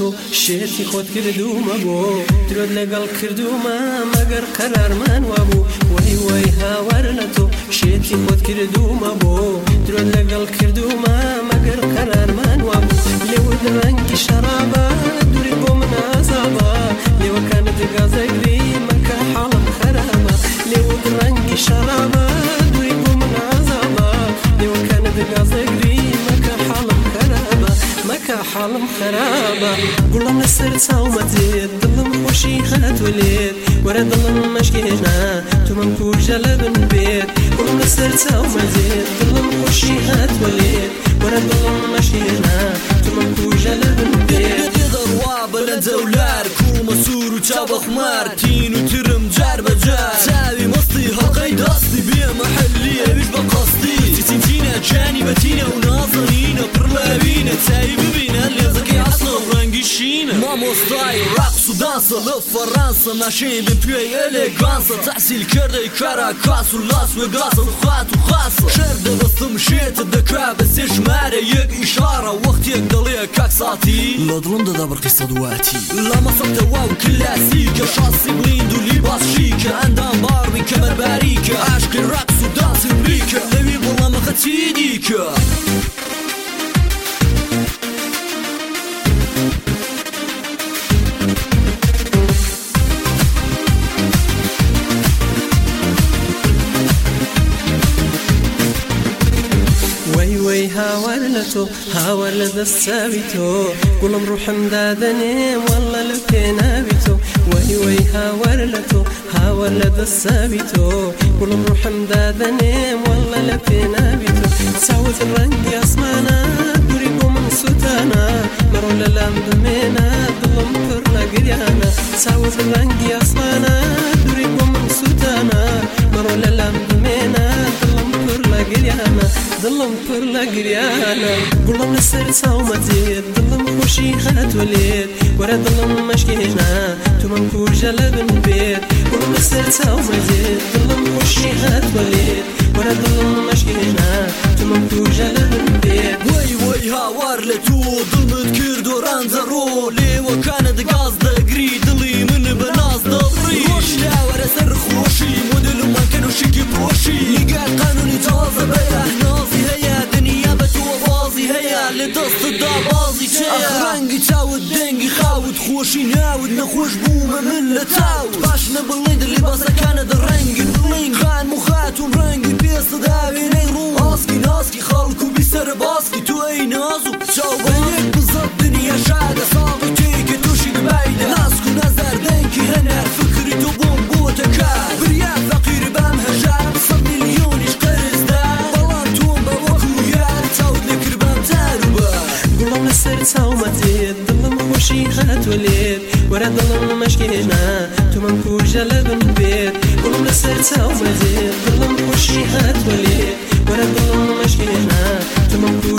تو شێتی خۆت کردومە بۆ درۆت لەگەڵ کردومە مەگەر قەرارمان وابوو وەی وەی هاوار لە تۆ شێتی خۆت کردومە بۆ درۆت لەگەڵ کردومە مەگەر قەرارمان وابوو لێوت ڕەنگی شەرابە دووری بۆ من ئازابە لێوەکانت گازەگری مەکە حاڵم خەرابە لێوت ڕەنگی شەرابە دووری بۆ من ئازابە لێوەکانت گازەگری مەکە حاڵم خەرابە مەکە حاڵم خەرابە گوڵم لەسەر چاومەتێت دڵم خۆشی هاتووە لێت وەرە دڵم مەشکێنە تومەم کوژە لە بن بێت گوڵم لەسەر چاومەتێت دڵم خۆشی هاتووە لێت وەرە دڵم مەشکێنە تومەم کوژە لە بن بێت دەڕوا بە لە جەولار کوڵمە سوور و چاوەخمار تین و ترم جار بەجار چاوی مەستی هەڵقەی دەستی بێ مەحەلی ئەویش بە قەستی تینە جانی بەتینە و نازەنینە پڕ لەوینە چاوی ببینە لێزەکەی عەسڵە و ڕەنگی شینە مامۆستای ڕەقس و دانسە لە فەڕەنسا ناشێن بە پێی ئەلێگانسە تەحسیل کردەی کاراکاس و لاس وێگاسە و خوات و خاسە شەر دەبەستم شێتت دەکا بە سێ ژمارە یەک ئیشارە وەختێک دەڵێ کاک ساتی لە دڵم دەدا بڕقی سەدواتی لە مەسەڵتەوا و کلاسیکە شاسی بڵیند و لیباس شیکە ئەندام باڕمی کەمەرباریکە عاشقی ڕەقس و دانسی بریکە لەوی بڵامەخە چی دیکە وەی هاوار لە تۆ هاوار لە دەستچاوی تۆ گوڵم ڕوحم دادەنێم وەڵڵە لە پێناوی تۆ وەی هاوار لە تۆ هاوار لە دەستچاوی تۆ گوڵم ڕوحم دادەنێم وەڵڵە لە پێناوی تۆ چاوت ڕەنگی ئاسمانە دووری بۆ من سوتانە مەڕۆ لە لام بمێنە دڵم پڕ لە گریانە چاوت ڕەنگی ئاسمانە دووری بۆ من سوتانە مەڕۆ لە لام بمێنە دڵم پڕ لە گریانە دڵم پڕ لە گریانە گوڵم لەسەر چاومەتێت دڵم خۆشی هاتووە لێت وەرە دڵم مەشکێنە تومەم کوژە لە بن بێت گوڵم لەسەر چاومەتێت دڵم خۆشی هاتووە لێت وەرە دڵم مەشکێنە تومەم کوژە لە بن بێت وەی هاوار لە تۆ دڵمت کرد و ڕانزەڕۆ لێوەکانت گاز دەگری دڵی من بە ناز دەڕی ڕۆژ لاوەرە سەر خۆشی مۆدل و مەکەن و شکی پۆشی نیگەر قانونی جوازە بەیە نازی هەیە دنیا بە تۆ بازی هەیە لە دەستتدا بازی چەیە ڕەنگی چاوت دەنگی خاوت خۆشی ناوت نەخۆش بوومە من لە تاوت باش نەبڵێن لیباسەکانت ڕەنگی بڵین خان مخاتوم ڕەنگی پێستە داوێنەی ڕوو ئاسکی ناسکی خەڵک و بیسەرە باسکی تو ئەی نازوو چاو بە یەک بزەت دنیا شادە ساڵی تێکە تووشی ببایدە ناسک و نەزار دەنگی هەنەر فکری تۆ بۆم بۆتە کار بریا فەقیر بەم هەژار 100 میلیۆنیش قەرزدا بەڵام تۆم بە وەکو یار چاوت نەکرد بەم جاروبار گوڵم لەسەر چاومەتێت دڵم خۆشی هاتووە لێت وەرە دڵم مەشکێنە تومەم کوژە لە بن بێت گوڵم لەسەر چاومەتێت دڵم خۆشی هاتووە لێت وەرە دڵم مەشکێنە تومەم